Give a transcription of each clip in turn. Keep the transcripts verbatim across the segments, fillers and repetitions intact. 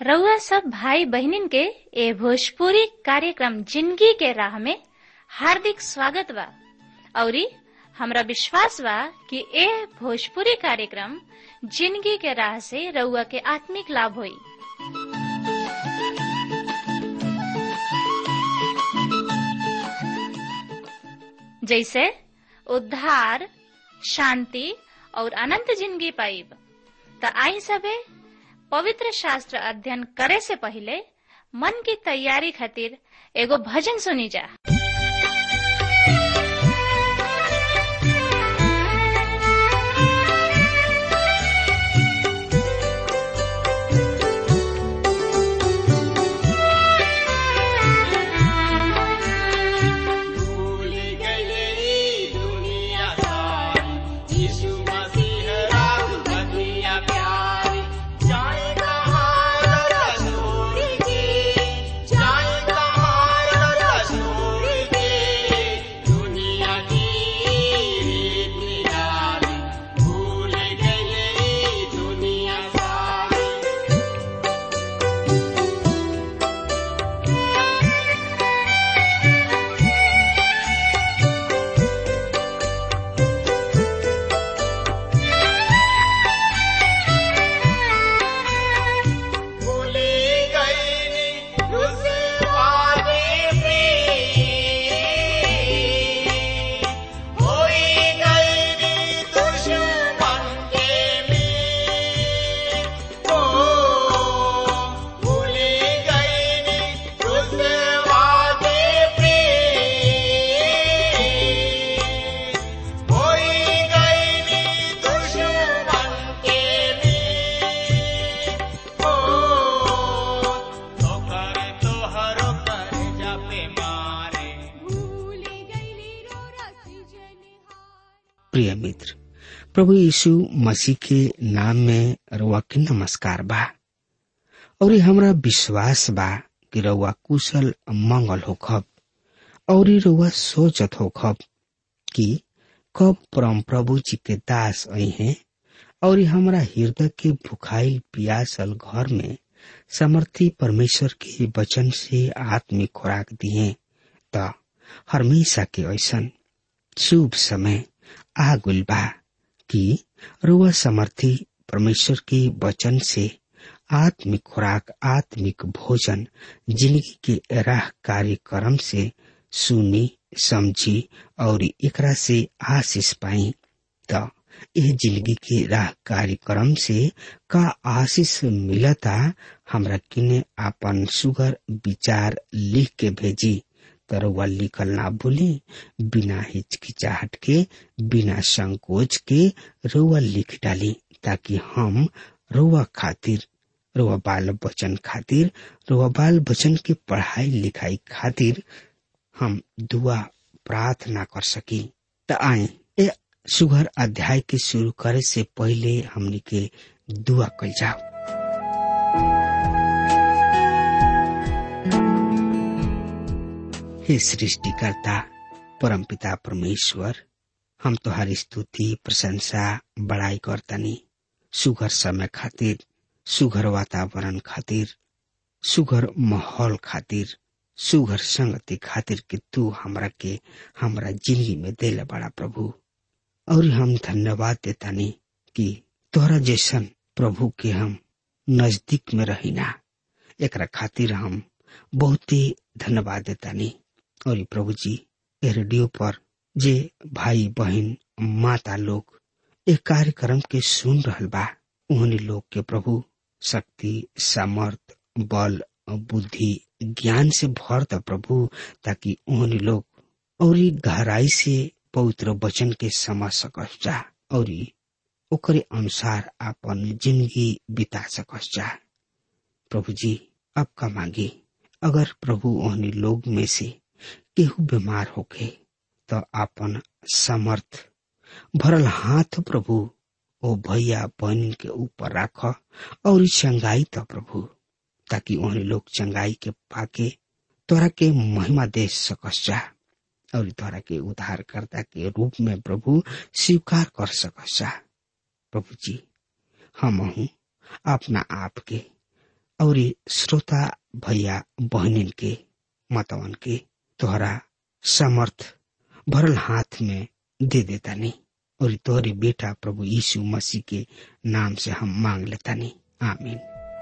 रउआ सब भाई बहनिन के ए भोजपुरी कार्यक्रम जिंदगी के राह में हार्दिक स्वागत बा। औरी हमरा विश्वास बा कि ए भोजपुरी कार्यक्रम जिंदगी के राह से रउआ के आत्मिक लाभ होई। जैसे उद्धार, शांति और अनंत जिंदगी पाइब। त आई सबे पवित्र शास्त्र अध्ययन करे से पहले मन की तैयारी खातिर एगो भजन सुनी जा। प्रिय मित्र, प्रभु यीशु मसीह के नाम में रउआ के नमस्कार बा। और हमरा विश्वास बा कि रउआ कुशल मंगल होखब और रउआ सोचत होखब कि कब परम प्रभु जी के दास आई हैं और हमरा हृदय के भुखाई प्यासल घर में समर्थी परमेश्वर के वचन से आत्मिक खुराक दिए। त हमेशा के ऐसन शुभ समय आगुल बा कि रुआ समर्थी परमेश्वर के वचन से आत्मिक खुराक, आत्मिक भोजन जिंदगी के राह कार्यक्रम से सुनी, समझी और एकरा से आशीष पाई। त यह जिंदगी के राह कार्यक्रम से का आशीष मिलता, हमरा किने आपन सुगर विचार लिख के भेजी। रउआ लिखल ना भूली, बिना हिचकिचाहट के, बिना संकोच के रउआ लिख डाली, ताकि हम रउआ खातिर, रउआ बाल बचन खातिर, रउआ बाल बचन के पढ़ाई लिखाई खातिर हम दुआ प्रार्थना कर सकी। त आए ए सुघर अध्याय के शुरू करे से पहले हमनी के दुआ कल जाओ। हे सृष्टिकर्ता परम पिता परमेश्वर, हम तुहारी स्तुति प्रशंसा बड़ाई करतनी सुघर समय खातिर, सुघर वातावरण खातिर, सुघर माहौल खातिर, सुघर संगति खातिर कि तू हमरा के हमरा जिंदगी में देले बड़ा प्रभु। और हम धन्यवाद देतानी कि तोहरा जैसन प्रभु के हम नजदीक में रहिना। एकरा खातिर हम बहुत ही धन्यवाद देतानी। और प्रभु जी, ए रेडियो पर जे भाई बहन माता लोग एक कार्यक्रम के सुन रहल बा, उन्हीं लोग के प्रभु शक्ति, सामर्थ, बल, बुद्धि, ज्ञान से भर द प्रभु, ताकि उन्हीं लोग और गहराई से पवित्र वचन के समझ सकस जा और ओकरे अनुसार अपन जिंदगी बिता सकस जा। प्रभु जी, अब का मांगी, अगर प्रभु उन्हीं लोग में से केहू बीमार होके तो आपन समर्थ भरल हाथ प्रभु ओ भैया बहन के ऊपर राख और चंगाई तो प्रभु, ताकि उन्हें लोग चंगाई के पाके तोरा के महिमा दे सकस जा और तोरा के उद्धारकर्ता के रूप में प्रभु स्वीकार कर सकस जा। प्रभु जी, हम अपना आप के और श्रोता भैया बहनिन के मतवन के तोहरा समर्थ भरल हाथ में दे देता नहीं और तोहरे बेटा प्रभु यीशु मसीह के नाम से हम मांग लेता नहीं, आमीन।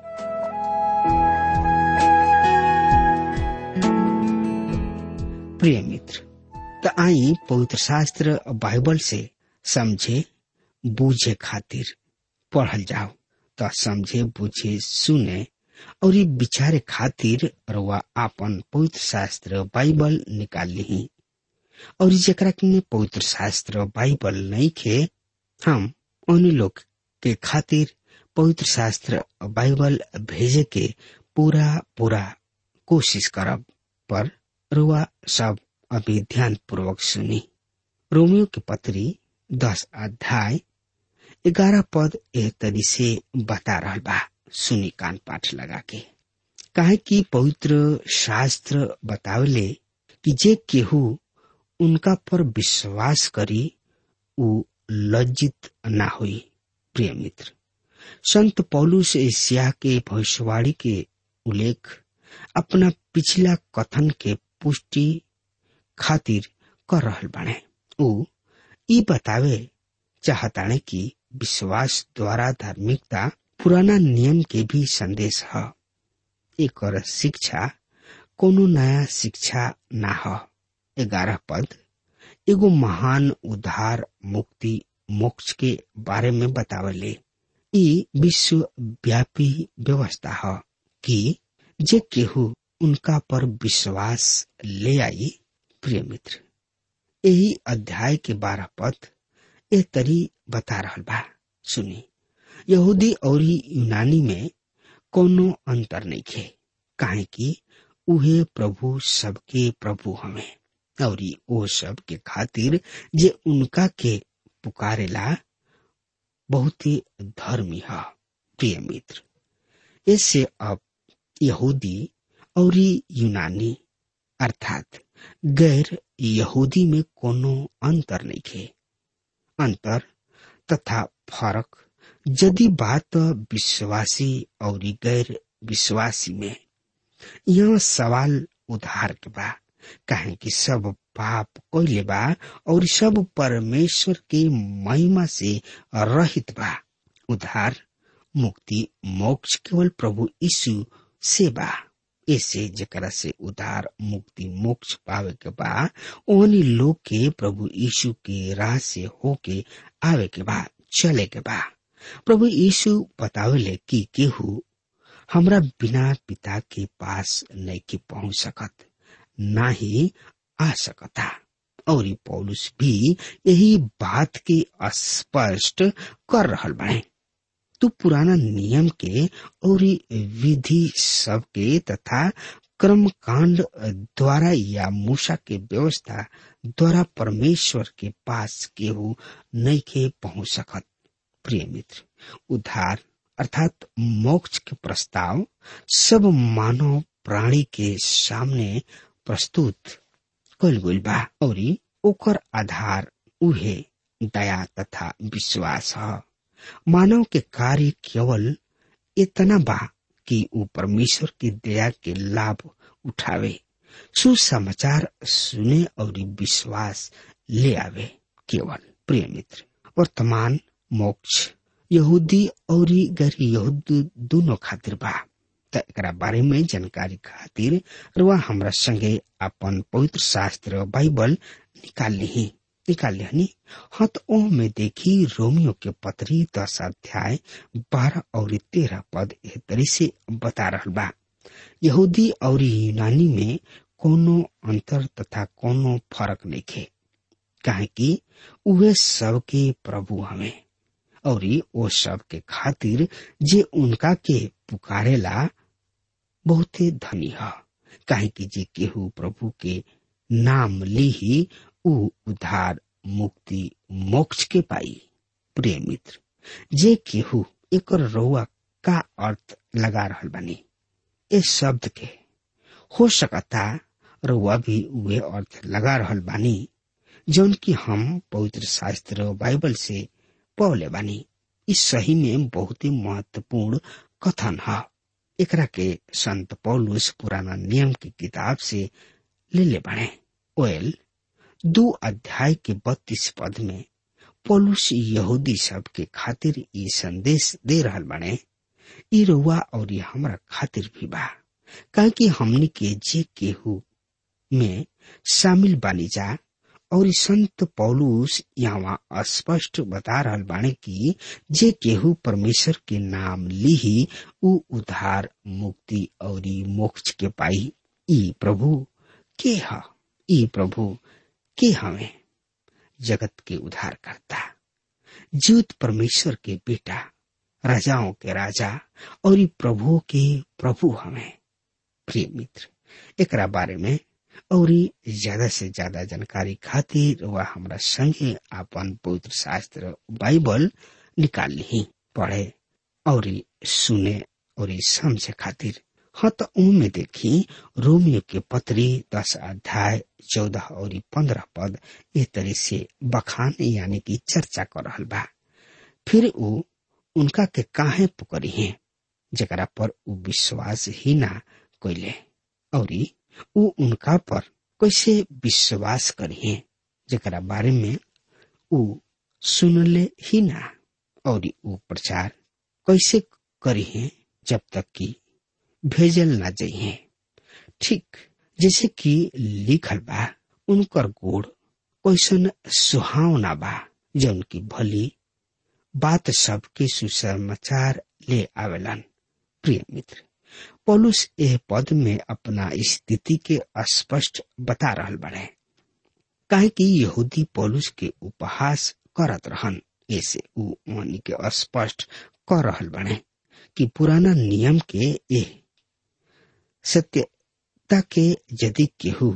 प्रिय मित्र, तो आई पवित्र शास्त्र बाइबल से समझे बूझे खातिर पढ़ल जाओ। तो समझे बुझे सुने और ये विचारे खातिर रउआ आपन पवित्र शास्त्र बाइबल निकाल ली। और जेकरा के पवित्र शास्त्र बाइबल नहीं खे, हम उन लोग के खातिर पवित्र शास्त्र बाइबल भेजे के पूरा पूरा कोशिश करब। पर रुआ सब अभी ध्यान पूर्वक सुनी। रोमियो की पत्री दस अध्याय ग्यारह पद ए तरी से बता रहा बा। सुनी कान पाठ लगा के। काहे कि पवित्र शास्त्र बतावले कि जे केहू उनका पर विश्वास करी उ लज्जित ना हुई। प्रिय मित्र, संत पौलुस एशिया के भविष्यवाणी के उल्लेख अपना पिछला कथन के पुष्टि खातिर कर रहल बाणे। उ ई बतावे चाहताने कि विश्वास द्वारा धार्मिकता पुराना नियम के भी संदेश है। एक और शिक्षा कोनो नया शिक्षा ना है। ग्यारह पद एगो महान उद्धार मुक्ति मोक्ष के बारे में बतावले। ई विश्व व्यापी व्यवस्था है कि जे केहू उनका पर विश्वास ले आई। प्रिय मित्र, यही अध्याय के बारह पद ए तरी बता रहल बा। सुनी, यहूदी और यूनानी में कोनो अंतर नहीं खे, काहे कि उहे प्रभु सबके प्रभु हमें और ओ सब के खातिर जे उनका के पुकारेला बहुत ही धर्मी है। प्रिय मित्र, इससे अब यहूदी और यूनानी अर्थात गैर यहूदी में कोनो अंतर नहीं खे। अंतर तथा फर्क यदि बात विश्वासी और गैर विश्वासी में, यह सवाल उधार के बा। कहे कि सब पाप कोइले बा और सब परमेश्वर के महिमा से रहित बा। उधार मुक्ति मोक्ष केवल प्रभु यीशु से बा। ऐसे जेकरा से उधार मुक्ति मोक्ष पावे के बा, ओहनी लोग के प्रभु यीशु के राह से होके आवे के बा, चले के बा। प्रभु यीशु बतावेले कि केहू हमरा बिना पिता के पास नहीं के पहुंच सकत, ना ही आ सकता। और पौलुस भी यही बात के स्पष्ट कर रहल बाड़े। तू पुराना नियम के और विधि सब के तथा कर्म कांड द्वारा या मूसा के व्यवस्था द्वारा परमेश्वर के पास केहू नहीं के पहुंच सकत। प्रिय मित्र, उद्धार अर्थात मोक्ष के प्रस्ताव सब मानव प्राणी के सामने प्रस्तुत कल गइल बा और ओकर आधार उहे दया तथा विश्वास है। मानव के कार्य केवल इतना बा कि वो परमेश्वर की दया के लाभ उठावे, सुसमाचार सुने और विश्वास ले आवे केवल। प्रिय मित्र, वर्तमान मोक्ष यहूदी और गैर यहूदी दोनों खातिर बा। त एकरा बारे में जानकारी खातिर रुआ हमरा संगे अपन पवित्र शास्त्र बाइबल निकाल ली निकाल लिहनी। हाँ, तो ओ में देखी रोमियो के पत्री दस अध्याय बारह और तेरह पद एह तरी से बता रहल बा। यहूदी और यूनानी में कोनो अंतर तथा कोनो फर्क नहीं खे, काहे कि उहे सबके प्रभु हमें और वो सब के खातिर जे उनका के पुकारेला बहुते धनी है। काहे कि जे केहू प्रभु के नाम ली ही उ उद्धार मुक्ति मोक्ष के पाई। प्रिय मित्र, जे केहू एक रउआ का अर्थ लगा रहल बानी इस शब्द के, हो सकता रउआ भी उहे अर्थ लगा रहल बानी जौन की हम पवित्र शास्त्र बाइबल से पौले बानी। इस सही में बहुत ही महत्वपूर्ण कथन है। एकरा के संत पौलुस पुराना नियम की किताब से ले ले बने। ओएल दो अध्याय के बत्तीस पद में पौलुस यहूदी सब के खातिर ये संदेश दे रहल बने, ई रउआ और हमरा खातिर भी बा, काहे कि हमनी के जे केहू में शामिल बानी जा। और संत पौलुस यहाँ स्पष्ट बता रहल बाने कि जे केहू परमेश्वर के नाम लीही उ उद्धार, मुक्ति और मोक्ष के पाई। ई प्रभु के ह ई प्रभु के हमें जगत के उद्धार करता, जीवित परमेश्वर के बेटा, राजाओं के राजा और प्रभु के प्रभु हमें। प्रिय मित्र, एकरा बारे में और ज्यादा से ज्यादा जानकारी खातिर वह हमरा संगे अपन पवित्र शास्त्र बाइबल निकाल ली, पढ़े और सुने और समझे खातिर। हाँ तो उनमें देखी रोमियो के पत्री दस अध्याय चौदह और पंद्रह पद ए तरह से बखान यानी कि चर्चा कर रहल बा। फिर वो उनका के काहे पुकरी है जकरा पर उ विश्वास ही ना कैले, और उ उनका पर कैसे विश्वास करी है जकरा बारे में उ सुनले ही ना, और उ प्रचार कैसे करी है जब तक कि भेजल ना जाइए। ठीक जैसे कि लिखल बा, उनकर गोड़ कैसन सुहावना बा जौन की भली बात सब के सुसमाचार ले आवेलन। प्रिय मित्र, पौलुस एह पद में अपना स्थिति के स्पष्ट बता रहल बने, काहे कि यहूदी पौलुस के उपहास करत रहन। ऐसे उ उन्हीं के स्पष्ट कर रहल बने कि पुराना नियम के एह सत्यता के यदि केहू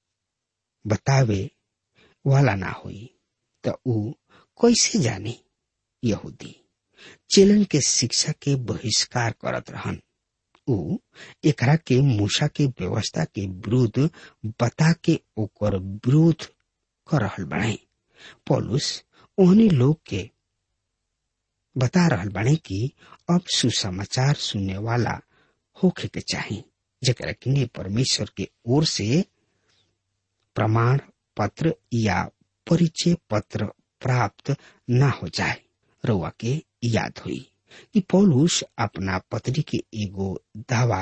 बतावे वाला ना होई तो उ कैसे जानी। यहूदी चेलन के शिक्षा के बहिष्कार करत रहन। उ एकरा के मूसा के व्यवस्था के विरुद्ध बता के ओकर विरोध कर रहल बने। पौलुस ओहनी लोग के बता रहल बने कि अब सुसमाचार सुनने वाला होखे के चाहिए, जकरा किने परमेश्वर के ओर से प्रमाण पत्र या परिचय पत्र प्राप्त ना हो जाए। रउआ के याद हुई कि पौलुस अपना पत्री के एगो दावा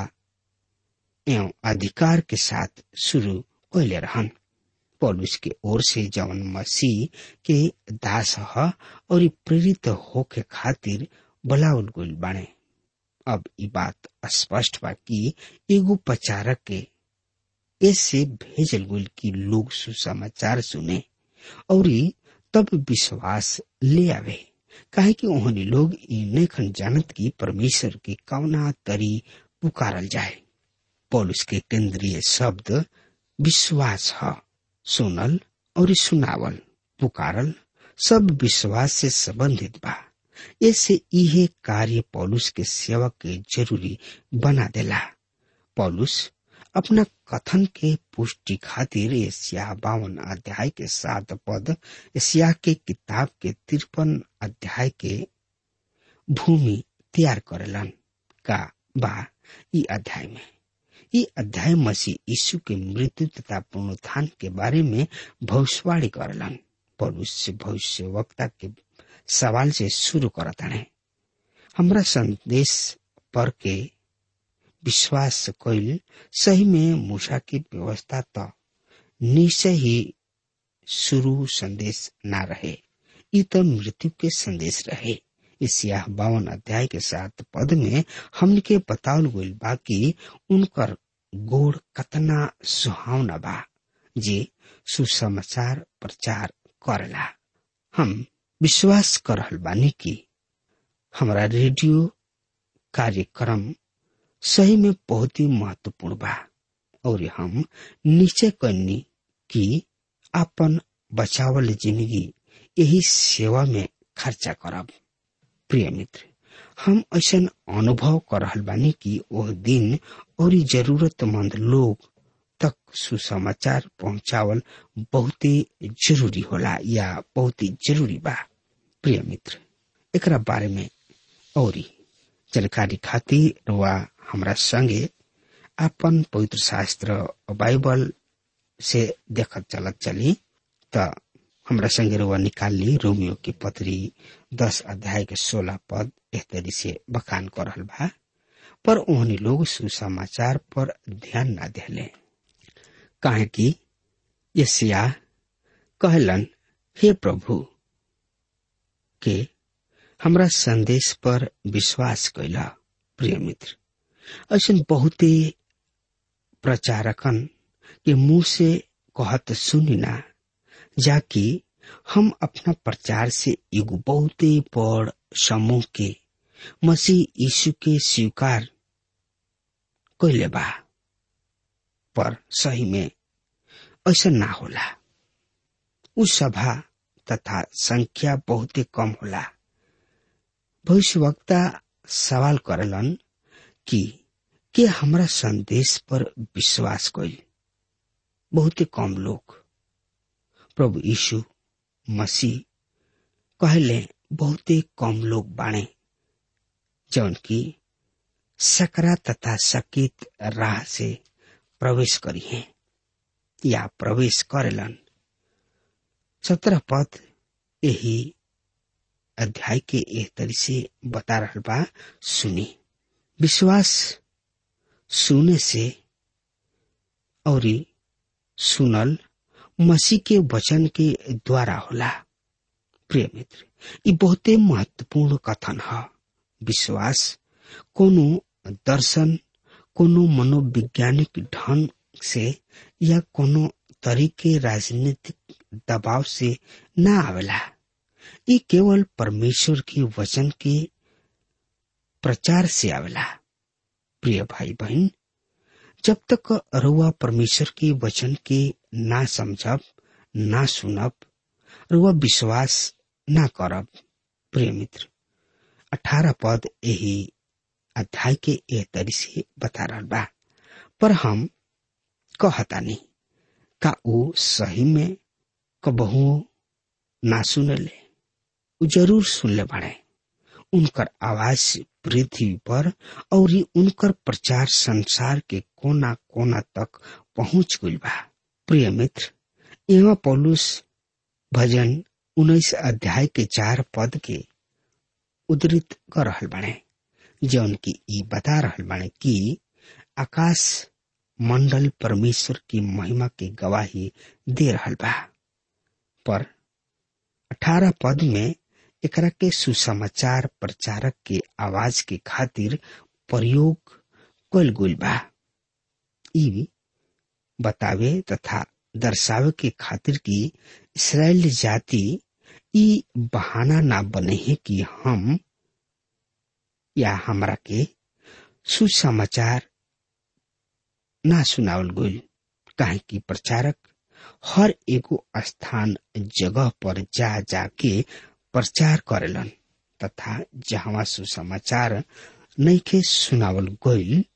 एवं अधिकार के साथ शुरू कैले रहन। पौलुस के ओर से जवन मसीह के दास ह और प्रेरित होके खातिर बुलावल गइल बाने। अब ई बात स्पष्ट बा कि एगो प्रचारक के ऐसे भेजल गइल कि लोग सुसमाचार सुने और तब विश्वास ले आवे, काहे कि ओहनी लोग ई नइखन जानत कि परमेश्वर के कौना तरी पुकारल जाए। पौलुस के केंद्रीय शब्द विश्वास है। सुनल और सुनावल, पुकारल सब विश्वास से संबंधित बा। ऐसे इहे कार्य पौलुस के सेवा के जरूरी बना देला। पौलुस अपना कथन के पुष्टि खातिर एशिया बावन अध्याय के सात पद, एशिया के किताब के तिरपन अध्याय के भूमि तैयार करेलन का बा। ई अध्याय में ई अध्याय मसीह यीशु के मृत्यु तथा पुनरुत्थान के बारे में भविष्यवाणी करेलन। पौलुस से भविष्यवक्ता के सवाल से शुरू करता है, हमरा संदेश पर के विश्वास कइल सही में मूसा की व्यवस्था तो निश्चय ही शुरू संदेश ना रहे, ई तो मृत्यु के संदेश रहे। एशिया बावन अध्याय के सात पद में हमन के बतावल गइल बा कि उनकर गोड़ कतना सुहावना बा जे सुसमाचार प्रचार करेला। हम विश्वास कर रहल बानी कि हमारा रेडियो कार्यक्रम सही में बहुत ही महत्वपूर्ण बा और हम निश्चय करनी कि अपन बचावल जिंदगी यही सेवा में खर्चा करब। प्रिय मित्र, हम ऐसा अनुभव कर रहल बानी कि वह दिन और जरूरतमंद लोग तक सुसमाचार पहुंचावल बहुत ही जरूरी होला या बहुत ही जरूरी बा। प्रिय मित्र, एकरा बारे में और जानकारी खातिर वा हमरा संगे अपन पवित्र शास्त्र बाइबल से देखत चलत चली त हमरा संगे रुआ निकाल ली रोमियो की पत्री दस अध्याय के सोलह पद एह तरी से बखान कर रहल बा। पर ओहनी लोग सुसमाचार पर ध्यान ना देले, काहे कि यशायाह कहलन, हे प्रभु के हमरा संदेश पर विश्वास कैला। प्रिय मित्र, ऐसन बहुते प्रचारकन के मुंह से कहत सुनी ना जाकि हम अपना प्रचार से एगो बहुते बड़ समूह के मसीह यीशु के स्वीकार कैले बा, पर सही में ऐसा ना होला। उस सभा तथा संख्या बहुते कम होला। भविष्यवक्ता सवाल करलन कि के हमरा संदेश पर विश्वास कैल। बहुते कम लोग। प्रभु यीशु मसीह कहले बहुते कम लोग बाणे जौन की सकरा तथा सकित राह से प्रवेश करी है या प्रवेश करेलन। सत्रह पद यही अध्याय के एक तरी से बता रहल बा, सुनी। विश्वास सुने से और सुनल मसीह के वचन के द्वारा होला। प्रिय मित्र, ये बहुते महत्वपूर्ण कथन है। विश्वास कोनो दर्शन, कोनो मनोवैज्ञानिक ढंग से या कोनो तरीके राजनीतिक दबाव से ना आवेला। ये केवल परमेश्वर के वचन के प्रचार से आवेला। प्रिय भाई बहन, जब तक रुआ परमेश्वर के वचन के ना समझब, ना सुनब, रुआ विश्वास ना करब। प्रिय मित्र, अठारह पद यही अध्याय के एक तरी से बता रहल बा, पर हम कहतानी का वो सही में कबहू ना सुनले। उ जरूर सुनले बाड़े। उनकर आवाज पृथ्वी पर और उनकर प्रचार संसार के कोना कोना तक पहुंच गइल बा। प्रिय मित्र, यहाँ पौलुस भजन उन्नीस अध्याय के चार पद के उद्धृत कर रहल बाड़े, जौन की ई बता रहल बाड़े कि आकाश मंडल परमेश्वर की महिमा के गवाही दे रहल बा। पर अठारह पद में एकरा के सुसमाचार प्रचारक के आवाज के खातिर प्रयोग कइल गइल बा। ई बतावे तथा दर्शावे के खातिर कि इस्राएल जाति ई बहाना ना बने है कि हम या हमरा के सुसमाचार ना सुनावल गइल, काहे कि प्रचारक हर एगो स्थान जगह पर जा जाके प्रचार करेलन तथा जहाँ सुसमाचार नइखे सुनावल गइल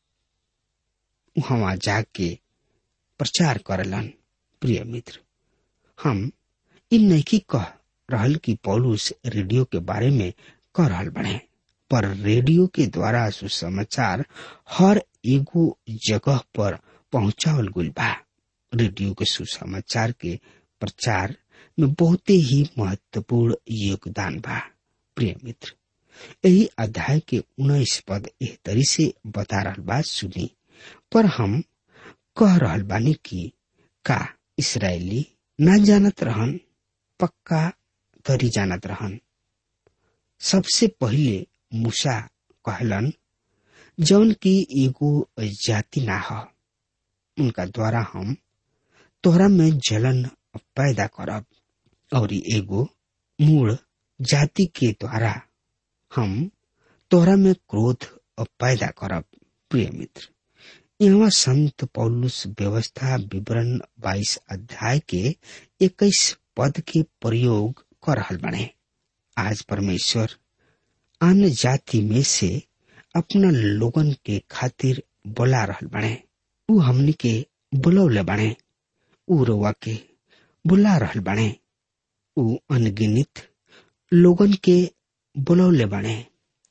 वहाँ जाके प्रचार करेलन। प्रिय मित्र, हम इन नइखे कह रहल कि पौलुस रेडियो के बारे में कह रहल बने, पर रेडियो के द्वारा सुसमाचार हर एगो जगह पर पहुंचावल गइल बा। रेडियो के सुसमाचार के प्रचार में बहुते ही महत्वपूर्ण योगदान बा। प्रिय मित्र, यही अध्याय के उन्नीस पद एह तरी से बता रहल बा, सुनी। पर हम कह रहल बानी कि का इस्राएली ना जानत रहन? पक्का तरी जानत रहन। सबसे पहले मूसा कहलन, जौन की एगो जाति ना ह, उनका द्वारा हम तोहरा में जलन पैदा करब और एगो मूल जाति के द्वारा हम तोहरा में क्रोध पैदा करब। प्रिय मित्र, यहाँ संत पौलुस व्यवस्था विवरण बाईस अध्याय के इक्कीस पद के प्रयोग कर रहल बने। आज परमेश्वर अन्य जाति में से अपना लोगन के खातिर बुला रहल बने। उ हमनी के बुलौले बने, उ रोवा के बुला रहल बने, उ अनगिनित लोगन के बुलौले बने,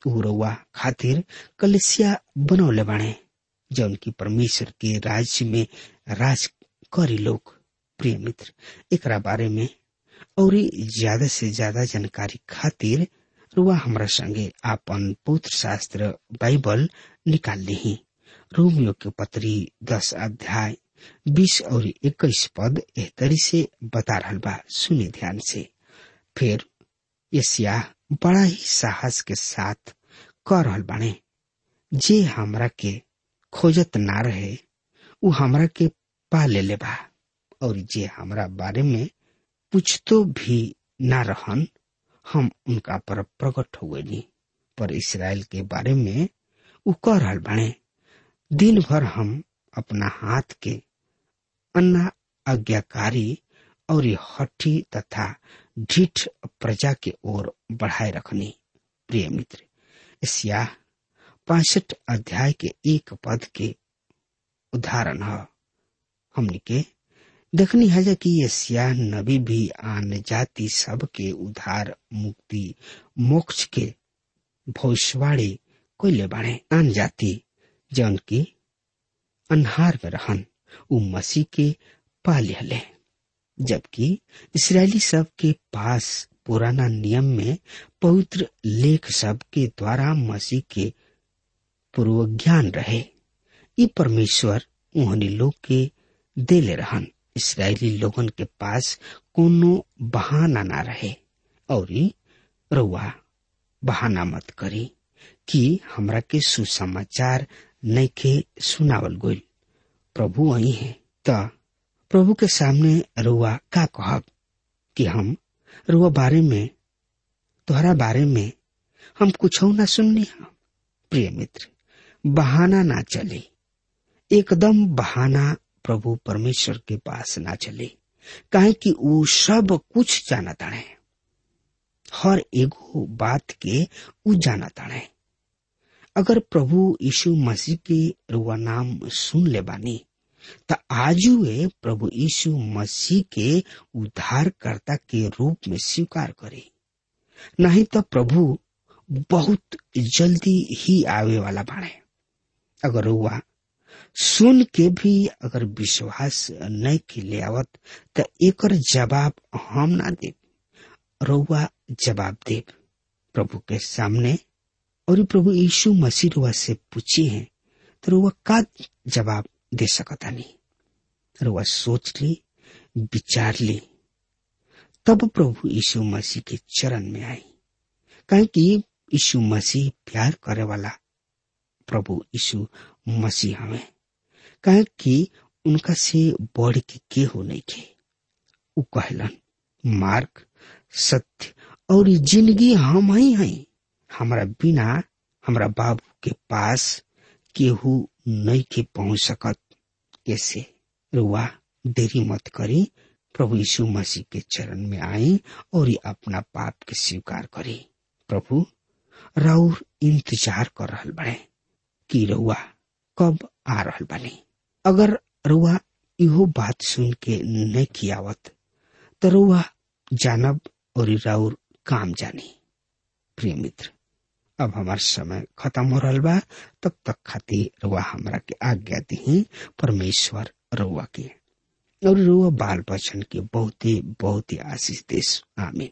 ऊ रउआ खातिर कलिसिया बनौले बाणे जौन की परमेश्वर के राज्य में राज करी लोग। प्रिय मित्र, एकरा बारे में और ज्यादा से ज्यादा जानकारी खातिर रुआ हमरा संगे आपन पवित्र शास्त्र बाइबल निकाल ली। रोमियो के पत्री दस अध्याय बीस और इक्कीस पद एह तरी से बता रहल बा। सुने ध्यान से। फिर यशायाह बड़ा ही साहस के साथ कह रहल बाणे, जे हमरा के खोजत ना रहे उ हमरा के पा ले बा, और जे हमरा बारे में पूछतो भी ना रहन हम उनका पर प्रकट हो गई। पर इस्राएल के बारे में उ कह रहल बाणे, दिन भर हम अपना हाथ के अन्ना आज्ञाकारी और हठी तथा ढीठ प्रजा के ओर बढ़ाए रखनी। प्रिय मित्र, यशायाह पैंसठ अध्याय के एक पद के उदाहरण है। हमने के देखनी है कि यशायाह नबी भी आन जाति सब के उद्धार मुक्ति मोक्ष के भविष्यवाणी कोइले बाणे। आन जाति जौन की अन्हार में रहन उ मसीह के पा लिहले, जबकि इस्राएली सब के पास पुराना नियम में पवित्र लेख सब के द्वारा मसीह के पूर्व ज्ञान रहे। ये परमेश्वर उन्हें लोग के देले रहन। इस्राएली लोगन के पास कोनो बहाना ना रहे। और रउआ बहाना मत करी कि हमरा के सुसमाचार नहीं के सुनावल गोल। प्रभु वही है त प्रभु के सामने रउआ का कहब कि हम रउआ बारे में तोहरा बारे में हम कुछ ना सुननी। हम प्रिय मित्र, बहाना ना चले, एकदम बहाना प्रभु परमेश्वर के पास ना चले, काहे कि वो सब कुछ जानता है। हर एगो बात के उ जानता है। अगर प्रभु यीशु मसीह के रुआ नाम सुन ले बानी त आजुए प्रभु यीशु मसीह के उद्धारकर्ता के रूप में स्वीकार करे, नहीं तो प्रभु बहुत जल्दी ही आवे वाला बाणे। अगर रुआ सुन के भी अगर विश्वास नहीं के ले आवत त एकर जवाब हम ना देव, रउआ जवाब देव प्रभु के सामने। और प्रभु यीशु मसीह रुआ से पूछी है तो रुआ का जवाब दे सकता नहीं। रुआ सोच ली, विचार ली, तब प्रभु यीशु मसीह के चरण में आई, काहे कि यीशु मसीह प्यार करे वाला प्रभु यीशु मसीह हमें, काहे कि उनका से बढ़ के के हो नहीं के। उ कहलन, मार्ग सत्य और जिंदगी हम ही हैं, हमारा बिना हमारा बाबू के पास केहू नहीं के पहुंच सकत। ऐसे रुआ देरी मत करी, प्रभु यीशु मसीह के चरण में आई और अपना पाप के स्वीकार करी। प्रभु राउर इंतजार कर रहल बने कि रुआ कब आ रहल बने। अगर रुआ इहो बात सुन के नहीं कियावत तो रुआ जानब और राउर काम जानी। प्रिय मित्र, अब हमार समय खत्म हो रहा बा, तब तक खातिर रुआ हमरा के आज्ञा दी। परमेश्वर रुआ के और रुआ बाल बचन के बहुत ही बहुत ही आशीष देश। आमीन।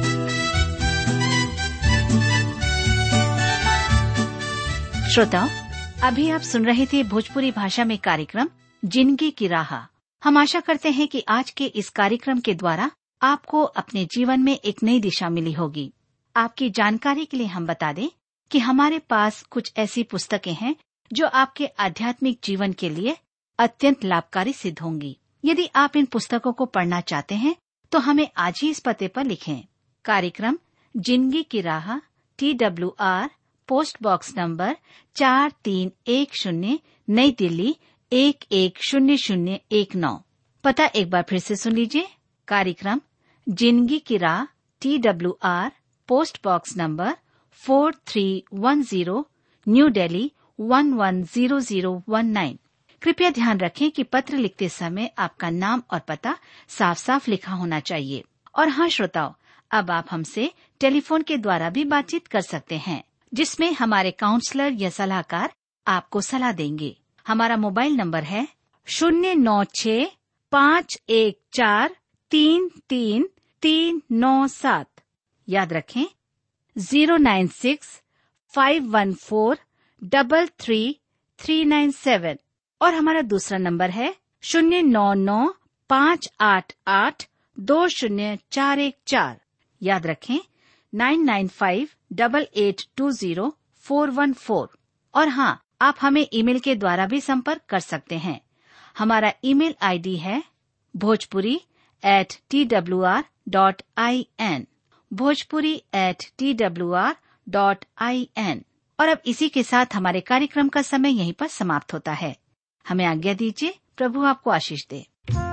श्रोताओ, अभी आप सुन रहे थे भोजपुरी भाषा में कार्यक्रम जिंदगी की राह। हम आशा करते हैं कि आज के इस कार्यक्रम के द्वारा आपको अपने जीवन में एक नई दिशा मिली होगी। आपकी जानकारी के लिए हम बता दें कि हमारे पास कुछ ऐसी पुस्तकें हैं जो आपके आध्यात्मिक जीवन के लिए अत्यंत लाभकारी सिद्ध होंगी। यदि आप इन पुस्तकों को पढ़ना चाहते हैं तो हमें आज ही इस पते पर लिखें। कार्यक्रम जिंदगी की राह, T W R, post box number चार तीन एक शून्य, नई दिल्ली एक एक शून्य शून्य एक नौ। पता एक बार फिर से सुन लीजिए। कार्यक्रम जिंदगी की राह, T W R, post box number four three one zero, new Delhi one one zero zero one nine. कृपया ध्यान रखें कि पत्र लिखते समय आपका नाम और पता साफ साफ लिखा होना चाहिए। और हाँ श्रोताओ, अब आप हमसे टेलीफोन के द्वारा भी बातचीत कर सकते हैं। जिसमें हमारे काउंसलर या सलाहकार आपको सलाह देंगे। हमारा मोबाइल नंबर है शून्य नौ छ पाँच एक चार तीन तीन तीन नौ सात। याद रखें zero nine six five one four double three three nine seven. और हमारा दूसरा नंबर है शून्य नौ नौ पाँच आठ आठ दो शून्य चार एक चार। याद रखें nine nine five double eight two zero four one four. और हाँ, आप हमें ईमेल के द्वारा भी संपर्क कर सकते हैं। हमारा ईमेल आईडी है Bhojpuri at T W R dot I N, Bhojpuri at T W R dot I N. और अब इसी के साथ हमारे कार्यक्रम का समय यहीं पर समाप्त होता है। हमें आज्ञा दीजिए। प्रभु आपको आशीष दे।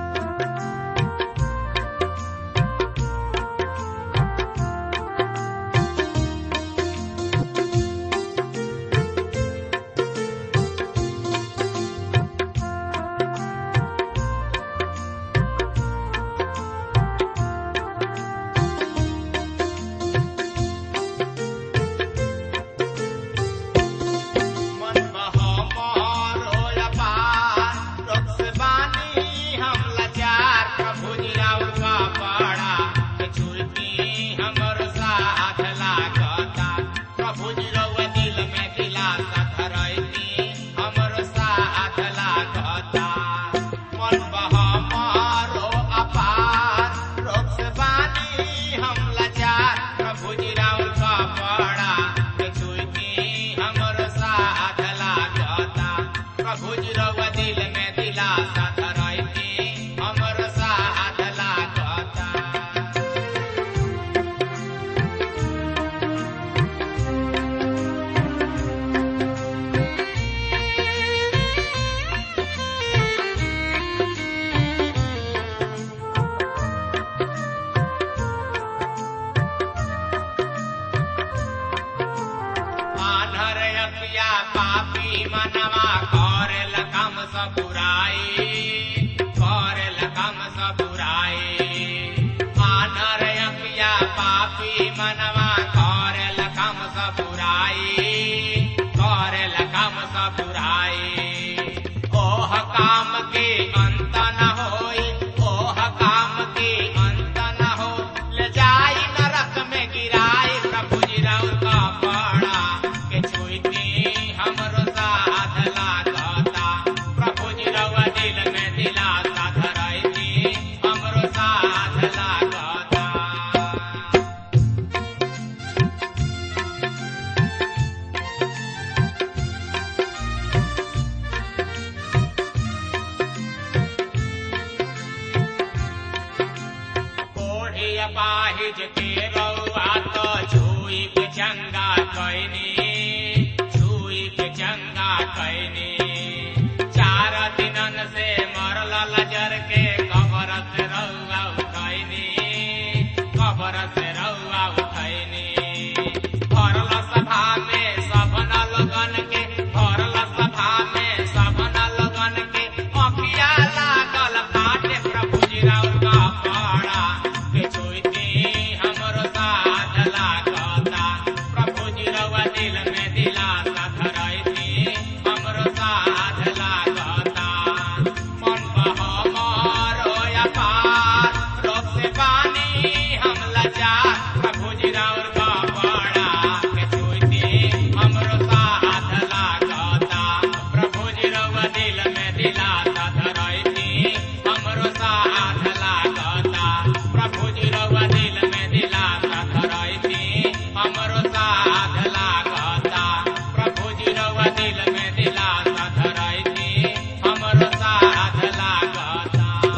पाहिज के रउआ तो छुई के चंगा कैनी, छुई के चंगा कैनी। चार दिनन से मरल लजर के कबर से रउआ उठैनी, कबर से रउआ उठैनी। भरल सभा में सबन लगन के, भरल सभा में सबन लगन के अखिया लागल फाटे प्रभु जी राउर का पाड़ा के छुईती हमरो साथ लागता। प्रभु जी रउआ दिल में दिलासा धरैती हमरो साथ लागता। मन बहमर होया पार रोग से पानी हम लाचार, प्रभु जी राउर का पाड़ा के छुईती हमरो साथ लागता। प्रभु जी रउआ दिल में दिलासा धरैती हमरो साथ लागता। प्रभु जी रउआ दिल में दिलासा धरैती हमरो साथ लागता। प्रभु जी रउआ दिल में दिलासा धरैती हमरो साथ लागता।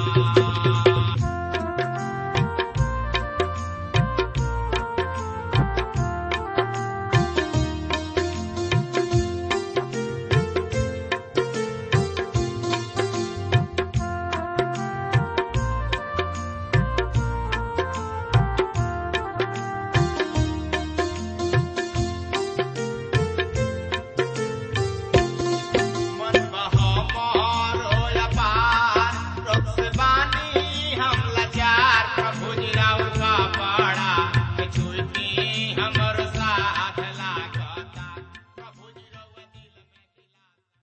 मन बहमर होया पार रोग से बानी हम लाचार, प्रभु जी राउर का पाड़ा के छुईती हम